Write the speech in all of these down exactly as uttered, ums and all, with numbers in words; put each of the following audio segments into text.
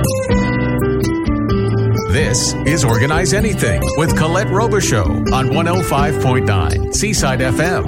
This is Organize Anything with Colette Robichaux on one oh five point nine Seaside F M.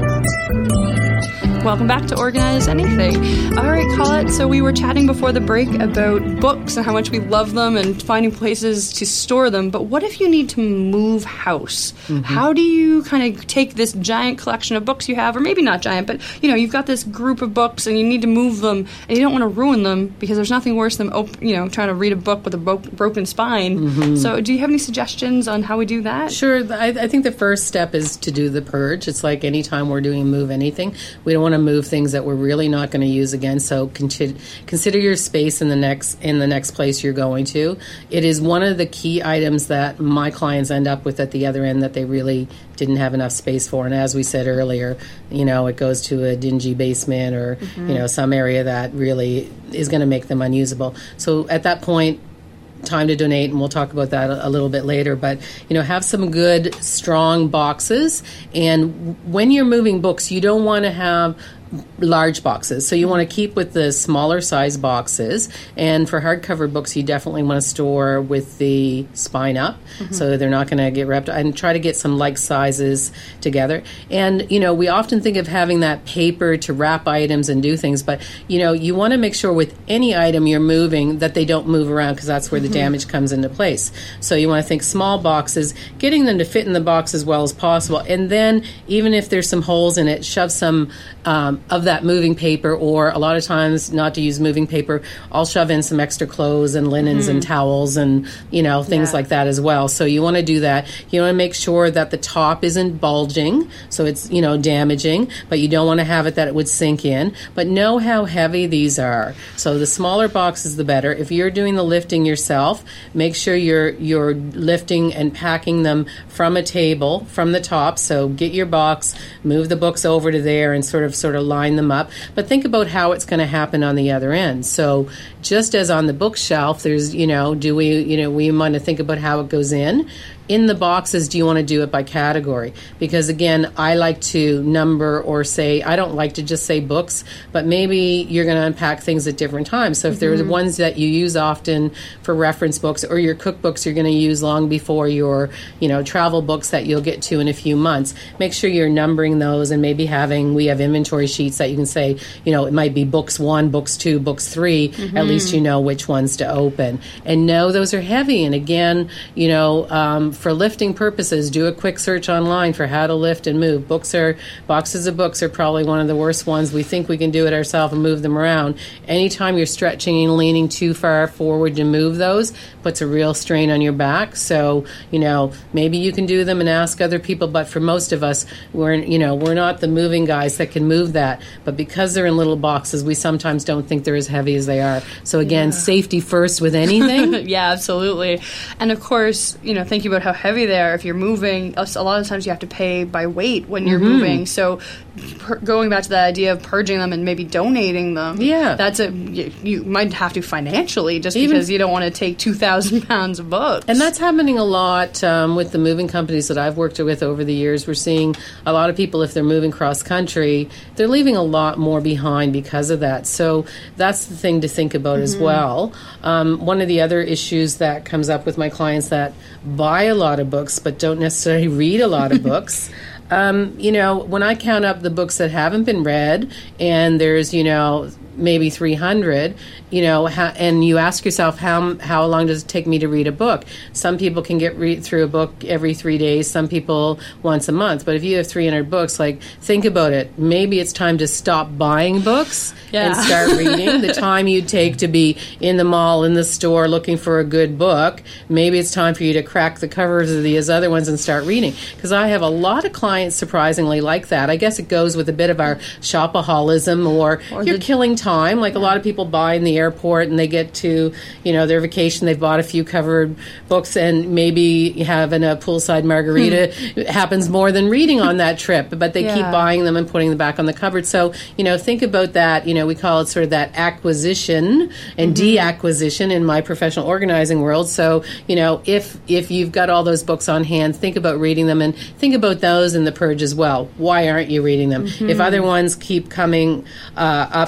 Welcome back to Organize Anything. All right, Colette, so we were chatting before the break about books and how much we love them and finding places to store them, but what if you need to move house? Mm-hmm. How do you kind of take this giant collection of books you have, or maybe not giant, but, you know, you've got this group of books and you need to move them and you don't want to ruin them because there's nothing worse than, op- you know, trying to read a book with a bro- broken spine. Mm-hmm. So do you have any suggestions on how we do that? Sure. I, I think the first step is to do the purge. It's like any time we're doing Move Anything, we don't want to move things that we're really not going to use again. So consider, consider your space in the next in the next place you're going to. It is one of the key items that my clients end up with at the other end that they really didn't have enough space for. And as we said earlier, you know, it goes to a dingy basement or mm-hmm. you know, some area that really is going to make them unusable. So at that point, time to donate, and we'll talk about that a, a little bit later, but you know, have some good strong boxes. And when you're moving books, you don't want to have large boxes, so you want to keep with the smaller size boxes. And for hardcover books, you definitely want to store with the spine up, mm-hmm. so they're not going to get ripped, and try to get some like sizes together. And you know, we often think of having that paper to wrap items and do things, but you know, you want to make sure with any item you're moving that they don't move around, because that's where the mm-hmm. damage comes into place. So you want to think small boxes, getting them to fit in the box as well as possible, and then even if there's some holes in it, shove some um, of that moving paper, or a lot of times not to use moving paper, I'll shove in some extra clothes and linens mm-hmm. and towels and, you know, things yeah. like that as well. So you want to do that. You want to make sure that the top isn't bulging, so it's, you know, damaging, but you don't want to have it that it would sink in. But know how heavy these are. So the smaller boxes, the better. If you're doing the lifting yourself, make sure you're you're lifting and packing them from a table, from the top. So get your box, move the books over to there and sort of sort of line them up, but think about how it's going to happen on the other end. So just as on the bookshelf, there's, you know, do we, you know, we want to think about how it goes in. In the boxes, do you want to do it by category? Because again, I like to number or say, I don't like to just say books, but maybe you're going to unpack things at different times. So if mm-hmm. there's ones that you use often for reference books, or your cookbooks you're going to use long before your, you know, travel books that you'll get to in a few months, make sure you're numbering those, and maybe having, we have inventory sheets that you can say, you know, it might be books one, books two, books three, mm-hmm. at least you know which ones to open. And know those are heavy. And again, you know, um, for lifting purposes, do a quick search online for how to lift and move. Books are, boxes of books are probably one of the worst ones. We think we can do it ourselves and move them around. Anytime you're stretching and leaning too far forward to move those, puts a real strain on your back. So, you know, maybe you can do them and ask other people, but for most of us, we're, you know, we're not the moving guys that can move that. But because they're in little boxes, we sometimes don't think they're as heavy as they are. So again, yeah. safety first with anything. Yeah, absolutely. And of course, you know, thinking about how heavy they are, if you're moving, a lot of times you have to pay by weight when you're mm-hmm. moving. So per- going back to the idea of purging them and maybe donating them, yeah, that's a, you, you might have to financially, just Even, because you don't want to take two thousand pounds of books. And that's happening a lot um, with the moving companies that I've worked with over the years. We're seeing a lot of people, if they're moving cross country, they're leaving a lot more behind because of that. So that's the thing to think about mm-hmm. as well. Um, one of the other issues that comes up with my clients that buy a lot of books but don't necessarily read a lot of books. Um, you know, when I count up the books that haven't been read, and there's, you know, maybe three hundred, you know, ha- and you ask yourself, how how long does it take me to read a book? Some people can get read through a book every three days, some people once a month. But if you have three hundred books, like, think about it. Maybe it's time to stop buying books yeah. and start reading. The time you take to be in the mall, in the store, looking for a good book, maybe it's time for you to crack the covers of these other ones and start reading. Because I have a lot of clients, surprisingly, like that. I guess it goes with a bit of our shopaholism, or, or you're the- killing time. Like, a lot of people buy in the airport and they get to, you know, their vacation, they've bought a few covered books, and maybe having a poolside margarita happens more than reading on that trip, but they yeah. keep buying them and putting them back on the cupboard. So, you know, think about that. You know, we call it sort of that acquisition and mm-hmm. deacquisition in my professional organizing world. So, you know, if if you've got all those books on hand, think about reading them, and think about those in the purge as well. Why aren't you reading them? Mm-hmm. If other ones keep coming uh, up that you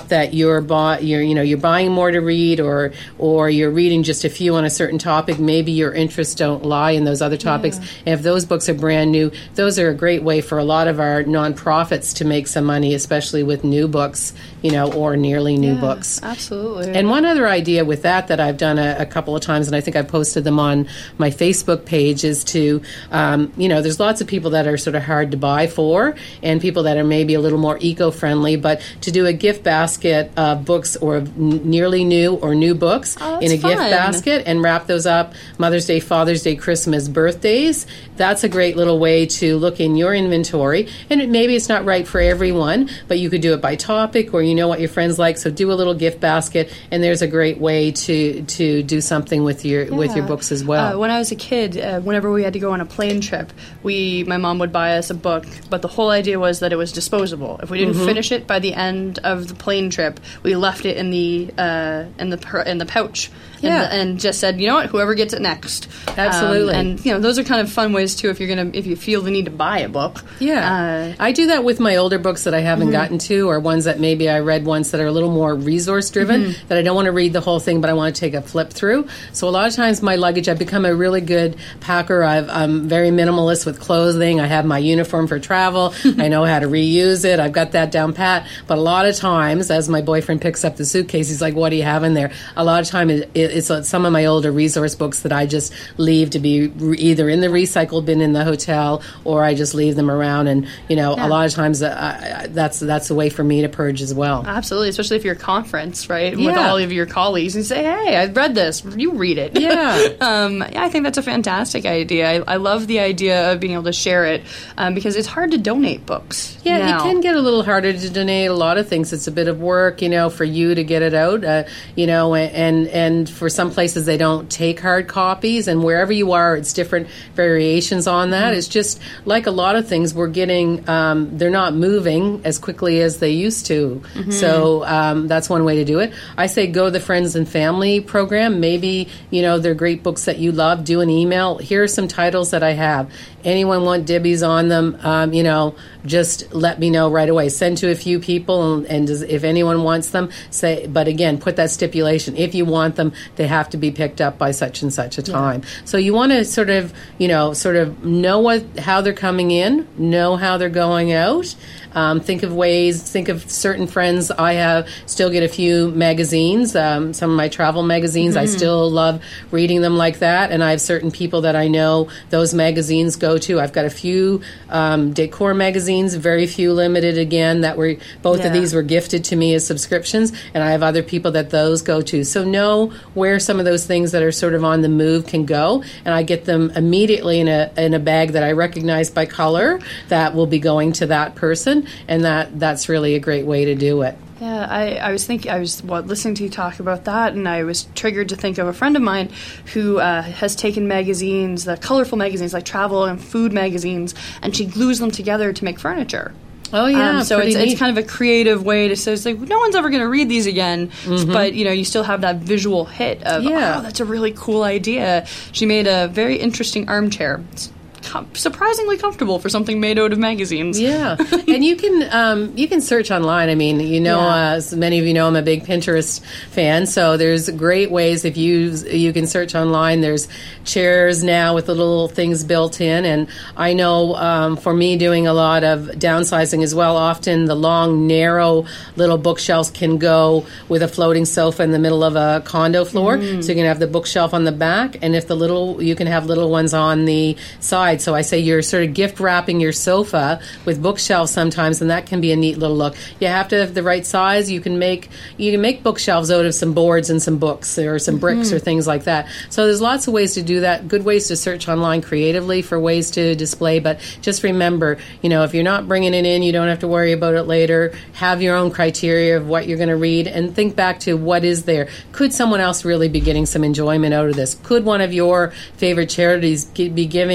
you're, buy, you're you know you're buying more to read, or or you're reading just a few on a certain topic. Maybe your interests don't lie in those other topics. Yeah. And if those books are brand new, those are a great way for a lot of our nonprofits to make some money, especially with new books, you know, or nearly new yeah, books. Absolutely. And one other idea with that that I've done a, a couple of times, and I think I've posted them on my Facebook page, is to, um, you know, there's lots of people that are sort of hard to buy for, and people that are maybe a little more eco-friendly, but to do a gift basket of books or n- nearly new or new books oh, in a fun. gift basket and wrap those up Mother's Day, Father's Day, Christmas, birthdays. That's a great little way to look in your inventory. And it, maybe it's not right for everyone, but you could do it by topic, or you know what your friends like, so do a little gift basket, and there's a great way to to do something with your yeah. with your books as well. Uh, when I was a kid, uh, whenever we had to go on a plane trip, we my mom would buy us a book, but the whole idea was that it was disposable. If we didn't mm-hmm. finish it by the end of the plane trip, we left it in the uh, in the per- in the pouch. Yeah. And, and just said, you know what, whoever gets it next. Absolutely. Um, and, you know, those are kind of fun ways, too, if you're going to, if you feel the need to buy a book. Yeah. Uh, I do that with my older books that I haven't mm-hmm. gotten to, or ones that maybe I read once that are a little more resource-driven, mm-hmm. that I don't want to read the whole thing, but I want to take a flip through. So a lot of times my luggage, I've become a really good packer. I've, I'm very minimalist with clothing. I have my uniform for travel. I know how to reuse it. I've got that down pat. But a lot of times, as my boyfriend picks up the suitcase, he's like, what do you have in there? A lot of time it, it's some of my older resource books that I just leave to be re- either in the recycle bin in the hotel, or I just leave them around. And, you know, yeah. a lot of times uh, I, that's that's a way for me to purge as well. Absolutely, especially if you're at a conference, right, yeah. with all of your colleagues, and say, hey, I read this, you read it. Yeah. um, yeah, I think that's a fantastic idea. I, I love the idea of being able to share it, um, because it's hard to donate books. Yeah, now. it can get a little harder to donate a lot of things. It's a bit of work, you know, for you to get it out, uh, you know, and, and for some places they don't take hard copies, and wherever you are, it's different variations on that. Mm-hmm. It's just like a lot of things, we're getting, um, they're not moving as quickly as they used to. Mm-hmm. So um, that's one way to do it. I say go the Friends and Family program. Maybe, you know, they're great books that you love. Do an email. Here are some titles that I have. Anyone want dibbies on them? Um, you know, just let me know right away. Send to a few people, and, and does, if anyone wants them, say. But again, put that stipulation. If you want them, they have to be picked up by such and such a time. Yeah. So you want to sort of, you know, sort of know what how they're coming in, know how they're going out. Um, think of ways, think of certain friends. I have still get a few magazines, um, some of my travel magazines. Mm-hmm. I still love reading them like that. And I have certain people that I know those magazines go to. I've got a few um, decor magazines, very few limited again, that were, both yeah. of these were gifted to me as subscriptions. And I have other people that those go to. So know where some of those things that are sort of on the move can go. And I get them immediately in a, in a bag that I recognize by color that will be going to that person. And that that's really a great way to do it. Yeah, I, I was thinking, I was well, listening to you talk about that, and I was triggered to think of a friend of mine who uh, has taken magazines, the colorful magazines like travel and food magazines, and she glues them together to make furniture. Oh yeah, um, so it's neat. It's kind of a creative way to say, it's like, no one's ever going to read these again, mm-hmm. but you know, you still have that visual hit of yeah. oh, that's a really cool idea. She made a very interesting armchair. It's surprisingly comfortable for something made out of magazines. Yeah, and you can um, you can search online. I mean, you know, yeah. uh, so many of you know I'm a big Pinterest fan, so there's great ways if you you can search online. There's chairs now with the little things built in, and I know um, for me doing a lot of downsizing as well, often the long, narrow little bookshelves can go with a floating sofa in the middle of a condo floor, mm. so you can have the bookshelf on the back, and if the little, you can have little ones on the side. So I say you're sort of gift wrapping your sofa with bookshelves sometimes, and that can be a neat little look. You have to have the right size. You can make you can make bookshelves out of some boards and some books or some bricks mm-hmm. or things like that. So there's lots of ways to do that. Good ways to search online creatively for ways to display. But just remember, you know, if you're not bringing it in, you don't have to worry about it later. Have your own criteria of what you're going to read, and think back to what is there. Could someone else really be getting some enjoyment out of this? Could one of your favorite charities be giving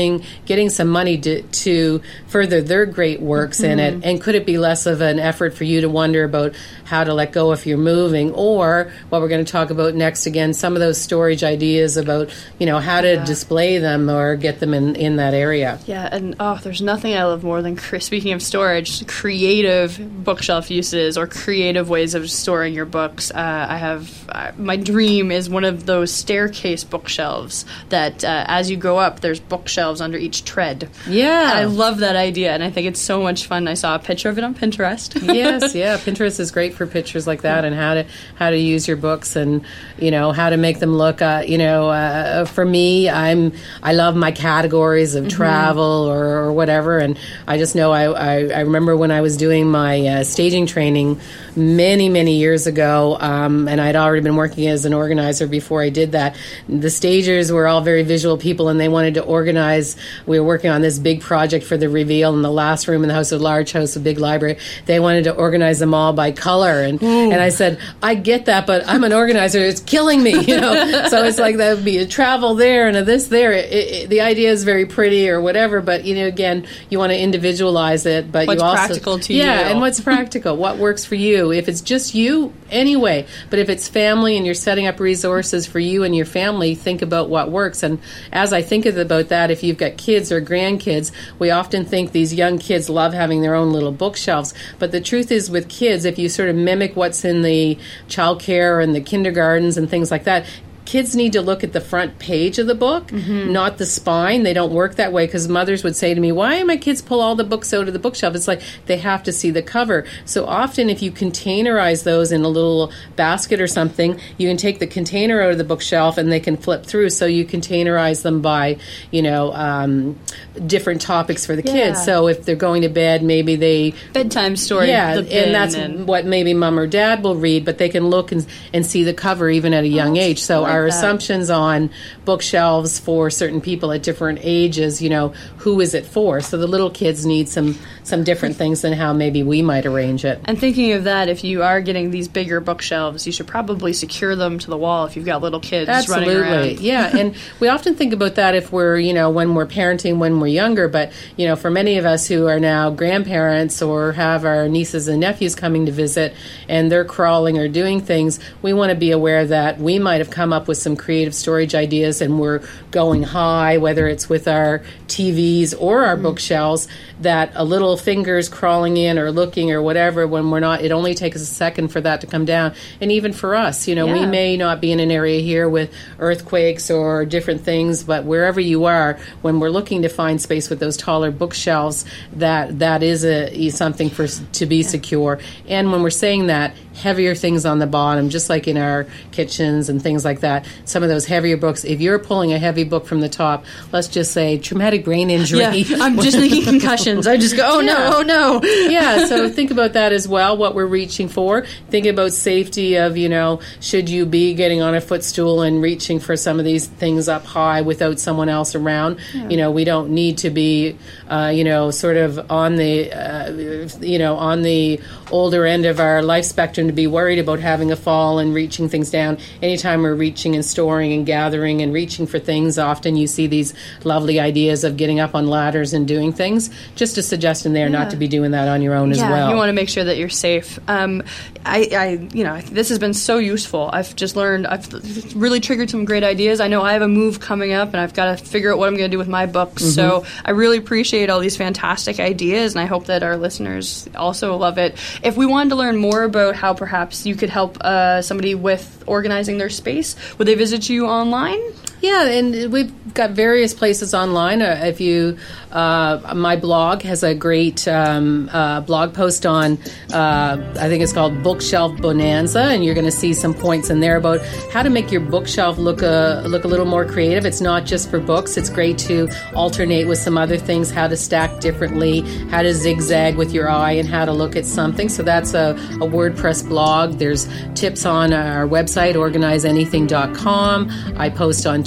getting some money to, to further their great works mm-hmm. in it? And could it be less of an effort for you to wonder about how to let go if you're moving? Or what we're going to talk about next, again, some of those storage ideas about, you know, how to yeah. display them or get them in, in that area. Yeah, and oh, there's nothing I love more than, speaking of storage, creative bookshelf uses or creative ways of storing your books. Uh, I have, uh, my dream is one of those staircase bookshelves that uh, as you go up, there's bookshelves under each tread. Yeah. I love that idea, and I think it's so much fun. I saw a picture of it on Pinterest. Yes, yeah. Pinterest is great for pictures like that and how to how to use your books and, you know, how to make them look, uh, you know, uh, for me, I'm, I love my categories of mm-hmm. travel or, or whatever, and I just know I, I, I remember when I was doing my uh, staging training many, many years ago, um, and I'd already been working as an organizer before I did that. The stagers were all very visual people, and they wanted to organize. We were working on this big project for the reveal in the last room in the house, a large house, a big library. They wanted to organize them all by color, and Ooh. and I said, I get that, but I'm an organizer. It's killing me, you know. So it's like that would be a travel there and a this there. It, it, the idea is very pretty or whatever, but you know, again, you want to individualize it, but what's you also practical to yeah, you. Yeah, and what's practical? What works for you? If it's just you, anyway. But if it's family and you're setting up resources for you and your family, think about what works. And as I think about that, if you've got kids or grandkids, we often think these young kids love having their own little bookshelves. But the truth is, with kids, if you sort of mimic what's in the childcare and the kindergartens and things like that, kids need to look at the front page of the book, mm-hmm. not the spine. They don't work that way, because mothers would say to me, why do my kids pull all the books out of the bookshelf? It's like they have to see the cover. So often if you containerize those in a little basket or something, you can take the container out of the bookshelf and they can flip through. So you containerize them by, you know, um, different topics for the yeah. kids. So if they're going to bed, maybe they... Bedtime story. Yeah, the bin and that's and what maybe mom or dad will read, but they can look and, and see the cover even at a young oh, age. So our Our assumptions on bookshelves for certain people at different ages, you know, who is it for? So the little kids need some some different things than how maybe we might arrange it. And thinking of that, if you are getting these bigger bookshelves, you should probably secure them to the wall if you've got little kids Absolutely. running around. Yeah, and we often think about that if we're, you know, when we're parenting, when we're younger, but, you know, for many of us who are now grandparents or have our nieces and nephews coming to visit and they're crawling or doing things, we want to be aware that we might have come up with some creative storage ideas and we're going high, whether it's with our T Vs or our mm. bookshelves, that a little fingers crawling in or looking or whatever, when we're not, it only takes a second for that to come down. And even for us, you know, yeah. we may not be in an area here with earthquakes or different things, but wherever you are, when we're looking to find space with those taller bookshelves, that that is a something for to be yeah. secure. And when we're saying that, heavier things on the bottom, just like in our kitchens and things like that. Some of those heavier books, if you're pulling a heavy book from the top, let's just say traumatic brain injury. Yeah, I'm just thinking concussions. I just go, oh yeah. no, oh no. Yeah, so think about that as well, what we're reaching for. Think about safety of, you know, should you be getting on a footstool and reaching for some of these things up high without someone else around. Yeah. You know, we don't need to be, uh, you know, sort of on the, uh, you know, on the older end of our life spectrum to be worried about having a fall and reaching things down. Anytime we're reaching and storing and gathering and reaching for things, often you see these lovely ideas of getting up on ladders and doing things. Just a suggestion there, yeah. not to be doing that on your own yeah, as well. You want to make sure that you're safe. Um, I, I, you know, this has been so useful. I've just learned, I've really triggered some great ideas. I know I have a move coming up and I've got to figure out what I'm going to do with my books. Mm-hmm. So I really appreciate all these fantastic ideas, and I hope that our listeners also love it. If we wanted to learn more about how perhaps you could help uh, somebody with organizing their space, would they visit you online? Yeah, and we've got various places online. Uh, if you, uh, my blog has a great um, uh, blog post on, uh, I think it's called Bookshelf Bonanza, and you're going to see some points in there about how to make your bookshelf look a look a little more creative. It's not just for books. It's great to alternate with some other things, how to stack differently, how to zigzag with your eye, and how to look at something. So that's a, a WordPress blog. There's tips on our website, organize anything dot com. I post on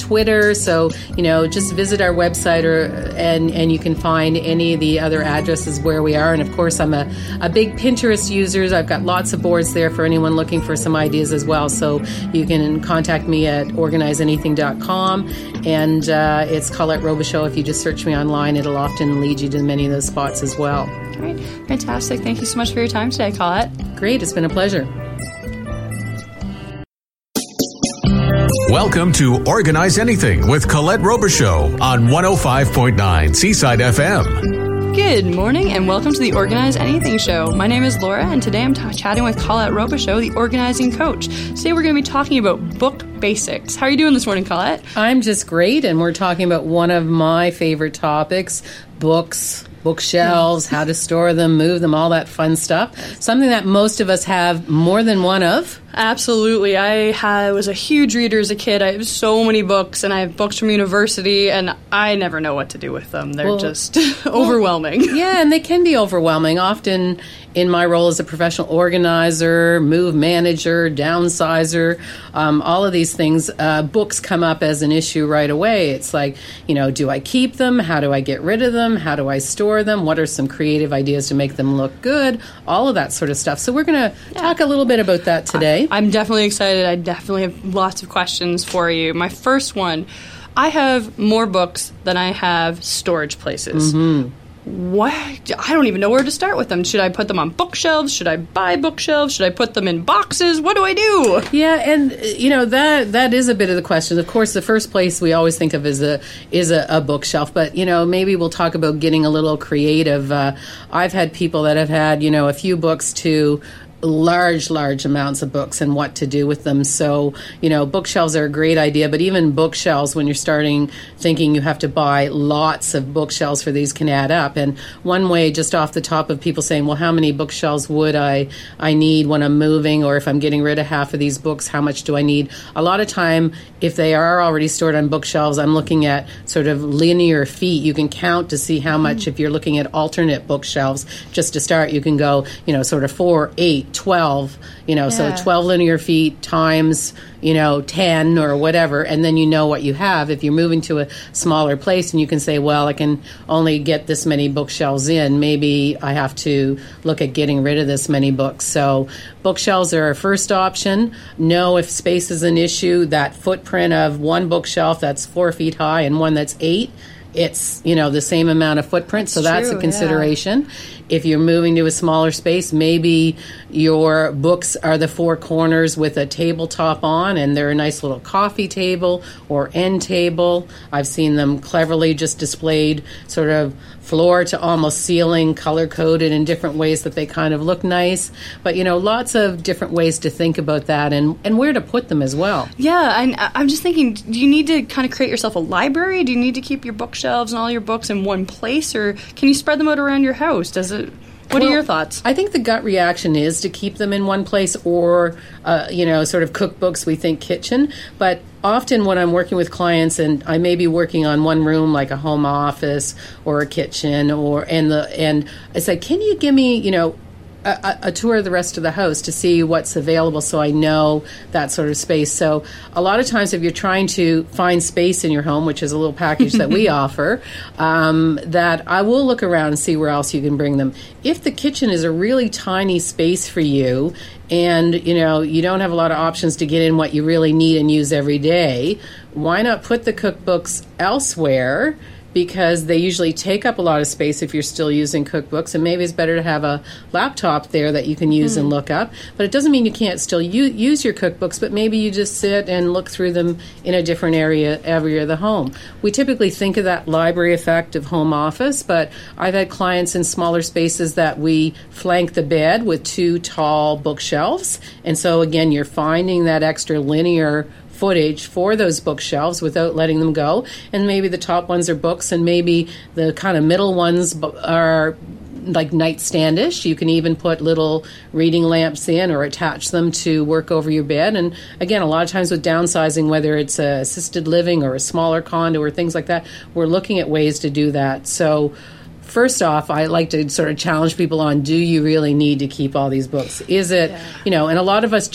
Twitter. So, you know, just visit our website or and, and you can find any of the other addresses where we are. And, of course, I'm a, a big Pinterest user. I've got lots of boards there for anyone looking for some ideas as well. So you can contact me at organize anything dot com. And uh, it's Colette Robichaud. If you just search me online, it'll often lead you to many of those spots as well. Great. Fantastic. Thank you so much for your time today, Colette. Great. It's been a pleasure. Welcome to Organize Anything with Colette Robichaud on one oh five point nine Seaside F M. Good morning and welcome to the Organize Anything Show. My name is Laura and today I'm t- chatting with Colette Robichaud, the organizing coach. Today we're going to be talking about book basics. How are you doing this morning, Colette? I'm just great, and we're talking about one of my favorite topics, books, bookshelves, how to store them, move them, all that fun stuff. Something that most of us have more than one of. Absolutely. I had, was a huge reader as a kid. I have so many books, and I have books from university, and I never know what to do with them. They're well, just overwhelming. Well, yeah, and they can be overwhelming. Often in my role as a professional organizer, move manager, downsizer, um, all of these things, uh, books come up as an issue right away. It's like, you know, do I keep them? How do I get rid of them? How do I store them? What are some creative ideas to make them look good? All of that sort of stuff. So we're going to yeah. talk a little bit about that today. I'm definitely excited. I definitely have lots of questions for you. My first one, I have more books than I have storage places. Mm-hmm. What? I don't even know where to start with them. Should I put them on bookshelves? Should I buy bookshelves? Should I put them in boxes? What do I do? Yeah, and you know that that is a bit of the question. Of course, the first place we always think of is a is a, a bookshelf, but you know maybe we'll talk about getting a little creative. Uh, I've had people that have had you know a few books to large, large amounts of books and what to do with them. So, you know, bookshelves are a great idea, but even bookshelves, when you're starting thinking you have to buy lots of bookshelves for these, can add up. And one way, just off the top of people saying, well, how many bookshelves would I, I need when I'm moving, or if I'm getting rid of half of these books, how much do I need? A lot of time, if they are already stored on bookshelves, I'm looking at sort of linear feet. You can count to see how much, mm. if you're looking at alternate bookshelves, just to start, you can go, you know, sort of four, eight, twelve, you know, yeah. so twelve linear feet times, you know, ten or whatever, and then you know what you have. If you're moving to a smaller place and you can say, well, I can only get this many bookshelves in, maybe I have to look at getting rid of this many books. So bookshelves are our first option. Know if space is an issue, that footprint of one bookshelf that's four feet high and one that's eight, it's, you know, the same amount of footprint, so that's true, a consideration. Yeah. If you're moving to a smaller space, maybe your books are the four corners with a tabletop on, and they're a nice little coffee table or end table. I've seen them cleverly just displayed sort of floor to almost ceiling, color-coded in different ways that they kind of look nice. But, you know, lots of different ways to think about that and, and where to put them as well. Yeah, and I'm just thinking, do you need to kind of create yourself a library? Do you need to keep your bookshelves and all your books in one place, or can you spread them out around your house? Does it... What well, are your thoughts? I think the gut reaction is to keep them in one place, or, uh, you know, sort of cookbooks, we think kitchen. But often when I'm working with clients, and I may be working on one room like a home office or a kitchen, or and the and I say, can you give me, you know, A, a tour of the rest of the house to see what's available, so I know that sort of space. So a lot of times if you're trying to find space in your home, which is a little package that we offer, um, that I will look around and see where else you can bring them. If the kitchen is a really tiny space for you and, you know, you don't have a lot of options to get in what you really need and use every day, why not put the cookbooks elsewhere? Because they usually take up a lot of space if you're still using cookbooks, and maybe it's better to have a laptop there that you can use mm. and look up. But it doesn't mean you can't still u- use your cookbooks, but maybe you just sit and look through them in a different area area of the home. We typically think of that library effect of home office, but I've had clients in smaller spaces that we flank the bed with two tall bookshelves, and so again, you're finding that extra linear footage for those bookshelves without letting them go. And maybe the top ones are books, and maybe the kind of middle ones are like nightstandish. You can even put little reading lamps in or attach them to work over your bed. And again, a lot of times with downsizing, whether it's a assisted living or a smaller condo or things like that, we're looking at ways to do that. So first off, I like to sort of challenge people on, do you really need to keep all these books? Is it, yeah. you know, and a lot of us just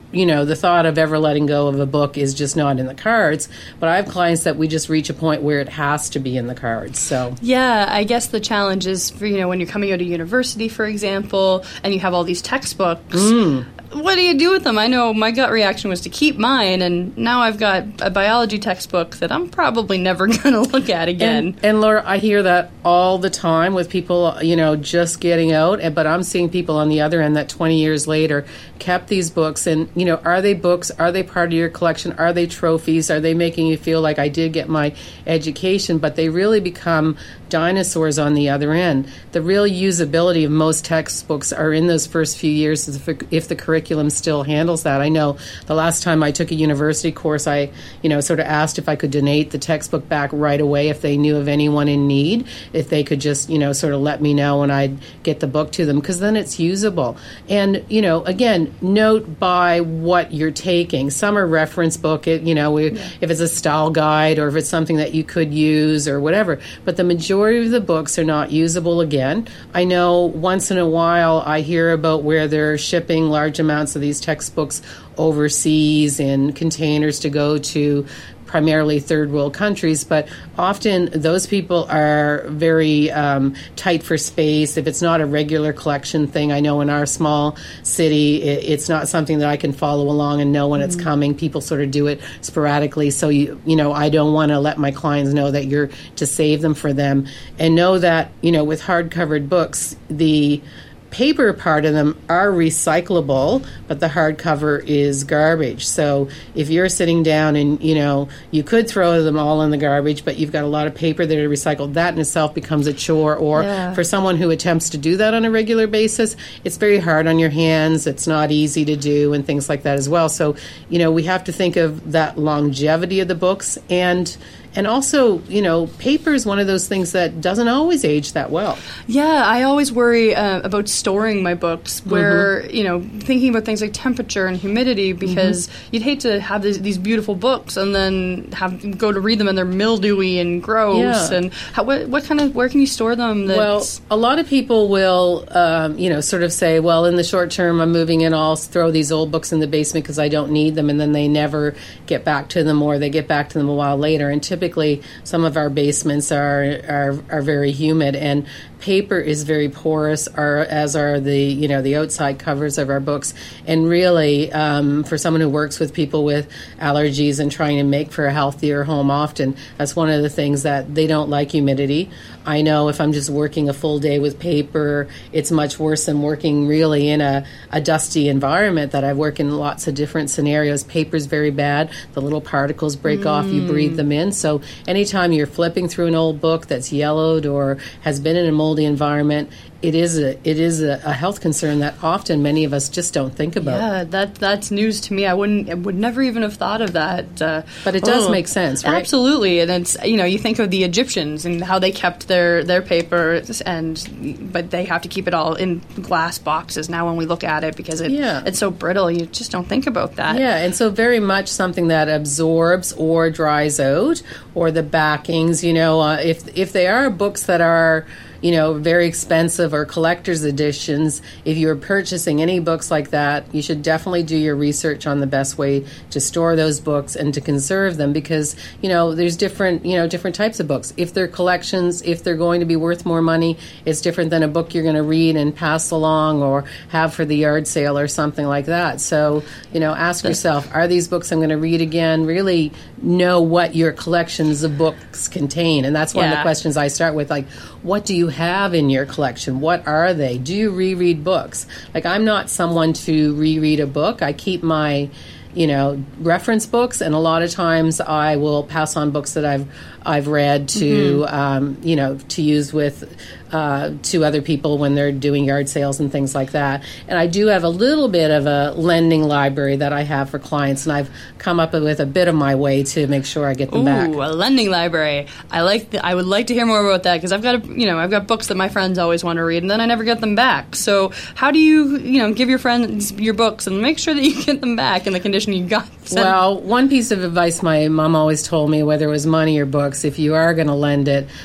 you know, the thought of ever letting go of a book is just not in the cards. But I have clients that we just reach a point where it has to be in the cards. So yeah, I guess the challenge is, for, you know, when you're coming out of university, for example, and you have all these textbooks. Mm. What do you do with them? I know my gut reaction was to keep mine, and now I've got a biology textbook that I'm probably never going to look at again. And, and Laura, I hear that all the time with people, you know, just getting out. But I'm seeing people on the other end that twenty years later kept these books. And, you know, are they books? Are they part of your collection? Are they trophies? Are they making you feel like I did get my education? But they really become dinosaurs on the other end. The real usability of most textbooks are in those first few years if, if the curriculum still handles that. I know the last time I took a university course, I, you know, sort of asked if I could donate the textbook back right away if they knew of anyone in need, if they could just, you know, sort of let me know when I'd get the book to them, because then it's usable. And, you know, again, note by what you're taking. Some are reference book, it, you know, we, yeah. if it's a style guide or if it's something that you could use or whatever. But the majority of the books are not usable again. I know once in a while I hear about where they're shipping large amounts of these textbooks overseas in containers to go to primarily third world countries, but often those people are very um, tight for space. If it's not a regular collection thing, I know in our small city, it, it's not something that I can follow along and know when mm-hmm. it's coming. People sort of do it sporadically. So, you, you know, I don't want to let my clients know that you're to save them for them, and know that, you know, with hard-covered books, the paper part of them are recyclable, but the hardcover is garbage. So if you're sitting down and, you know, you could throw them all in the garbage, but you've got a lot of paper that are recycled, that in itself becomes a chore. Or yeah. for someone who attempts to do that on a regular basis, it's very hard on your hands. It's not easy to do and things like that as well. So, you know, we have to think of that longevity of the books. And And also, you know, paper is one of those things that doesn't always age that well. Yeah, I always worry uh, about storing my books where, mm-hmm. you know, thinking about things like temperature and humidity, because mm-hmm. you'd hate to have these, these beautiful books and then have go to read them and they're mildewy and gross. Yeah. And how, what, what kind of, where can you store them? That's... Well, a lot of people will, um, you know, sort of say, well, in the short term, I'm moving in, I'll throw these old books in the basement because I don't need them, and then they never get back to them, or they get back to them a while later. And typically Typically, some of our basements are, are are very humid, and paper is very porous, are, as are the you know the outside covers of our books. And really, um, for someone who works with people with allergies and trying to make for a healthier home, often that's one of the things that they don't like: humidity. I know if I'm just working a full day with paper, it's much worse than working really in a, a dusty environment that I work in lots of different scenarios. Paper's very bad. The little particles break mm. off, you breathe them in. So anytime you're flipping through an old book that's yellowed or has been in a moldy environment, it is a it is a, a health concern that often many of us just don't think about. Yeah, that that's news to me. I wouldn't I would never even have thought of that. Uh, but it does oh, make sense, right? Absolutely, and it's you know you think of the Egyptians and how they kept their their paper, and but they have to keep it all in glass boxes now when we look at it because it yeah. it's so brittle. You just don't think about that. Yeah, and so very much something that absorbs or dries out, or the backings. You know, uh, if if they are books that are you know, very expensive or collector's editions, if you're purchasing any books like that, you should definitely do your research on the best way to store those books and to conserve them, because, you know, there's different, you know, different types of books. If they're collections, if they're going to be worth more money, it's different than a book you're going to read and pass along or have for the yard sale or something like that. So, you know, ask yourself, are these books I'm going to read again? Really know what your collections of books contain. And that's one yeah. of the questions I start with, like, what do you have in your collection? What are they? Do you reread books? Like, I'm not someone to reread a book. I keep my, you know, reference books, and a lot of times I will pass on books that I've I've read to, mm-hmm. um, you know, to use with uh, to other people when they're doing yard sales and things like that. And I do have a little bit of a lending library that I have for clients, and I've come up with a bit of my way to make sure I get them Ooh, back. Ooh, a lending library. I like. The, I would like to hear more about that, because I've got, a, you know, I've got books that my friends always want to read, and then I never get them back. So how do you, you know, give your friends your books and make sure that you get them back in the condition you got them? Well, one piece of advice my mom always told me, whether it was money or books, if you are going to lend it,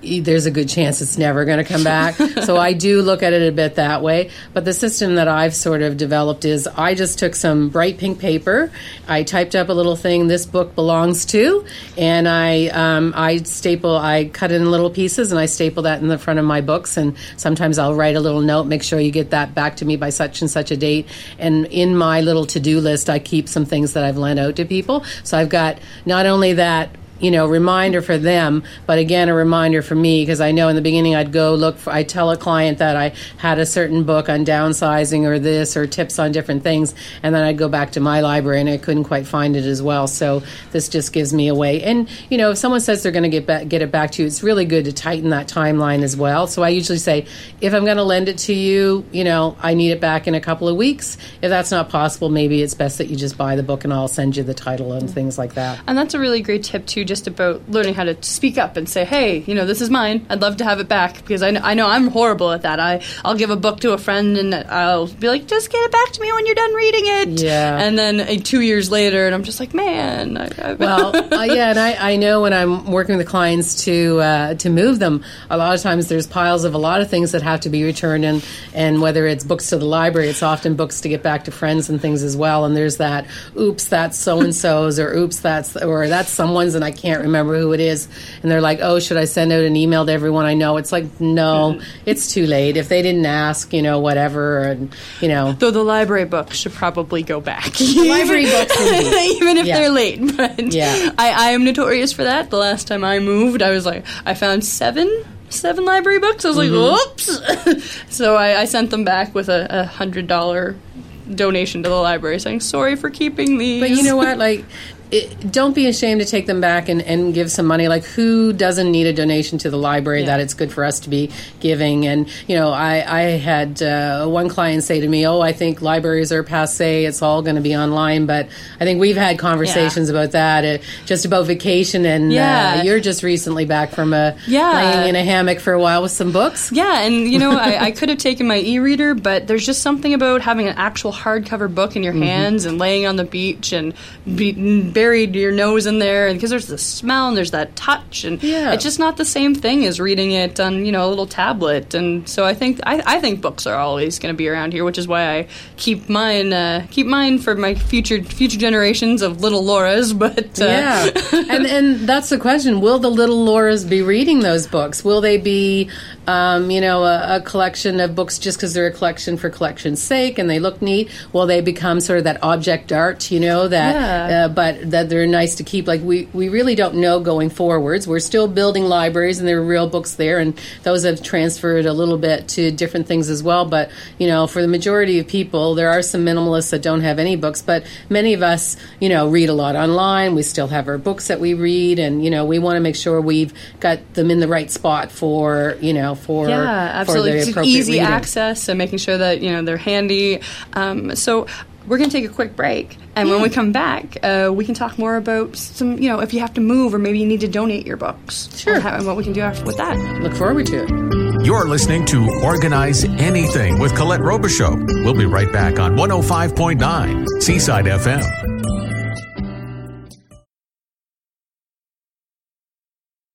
there's a good chance it's never going to come back. So I do look at it a bit that way. But the system that I've sort of developed is I just took some bright pink paper. I typed up a little thing, this book belongs to, and I um, I staple, I cut it in little pieces, and I staple that in the front of my books. And sometimes I'll write a little note, make sure you get that back to me by such and such a date. And in my little to-do list, I keep some things that I've lent out to people. So I've got not only that, you know, reminder for them, but again, a reminder for me, because I know in the beginning I'd go look for, I tell a client that I had a certain book on downsizing or this or tips on different things, and then I'd go back to my library and I couldn't quite find it as well. So this just gives me a way. And, you know, if someone says they're going to get back, get it back to you, it's really good to tighten that timeline as well. So I usually say, if I'm going to lend it to you, you know, I need it back in a couple of weeks. If that's not possible, maybe it's best that you just buy the book and I'll send you the title and things like that. And that's a really great tip, too, just about learning how to speak up and say, hey, you know, this is mine. I'd love to have it back, because I know, I know I'm horrible at that. I, I'll give a book to a friend and I'll be like, just get it back to me when you're done reading it. Yeah. And then uh, two years later, and I'm just like, man. I, I well, uh, yeah, and I, I know when I'm working with clients to uh, to move them, a lot of times there's piles of a lot of things that have to be returned, and, and whether it's books to the library, it's often books to get back to friends and things as well. And there's that, oops, that's so-and-so's, or oops, that's, or that's someone's, and I can't remember who it is, and they're like, oh, should I send out an email to everyone I know? It's like, no, it's too late. If they didn't ask, you know, whatever, and, you know. Though the library books should probably go back. The library books, even if yeah. they're late. But yeah. I, I am notorious for that. The last time I moved, I was like, I found seven seven library books. I was Mm-hmm. like, oops. So I, I sent them back with a, a one hundred dollars donation to the library saying, sorry for keeping these. But you know what, like, It, don't be ashamed to take them back and, and give some money. Like, who doesn't need a donation to the library yeah. that it's good for us to be giving? And, you know, I, I had uh, one client say to me, oh, I think libraries are passé. It's all going to be online. But I think we've had conversations yeah. about that, uh, just about vacation. And yeah. uh, you're just recently back from a, yeah. laying in a hammock for a while with some books. Yeah, and, you know, I, I could have taken my e-reader, but there's just something about having an actual hardcover book in your mm-hmm. hands and laying on the beach and be, buried your nose in there, and because there's the smell and there's that touch, and yeah. it's just not the same thing as reading it on, you know, a little tablet. And so I think I, I think books are always going to be around here, which is why I keep mine uh, keep mine for my future future generations of little Lauras. But uh, yeah, and and that's the question: will the little Lauras be reading those books? Will they be Um, you know, a, a collection of books just because they're a collection for collection's sake and they look neat? Will they become sort of that object art, you know, that, yeah. uh, but that they're nice to keep? Like, we, we really don't know going forwards. We're still building libraries, and there are real books there, and those have transferred a little bit to different things as well. But, you know, for the majority of people, there are some minimalists that don't have any books, but many of us, you know, read a lot online. We still have our books that we read, and, you know, we want to make sure we've got them in the right spot for, you know, for yeah, absolutely. for the Just appropriate easy reading. access and making sure that, you know, they're handy. Um, so we're going to take a quick break, and when we come back, uh, we can talk more about some, you know, if you have to move or maybe you need to donate your books. Sure. And, how, and what we can do after with that. Look forward to it. You're listening to Organize Anything with Colette Robichaux. We'll be right back on one oh five point nine Seaside F M.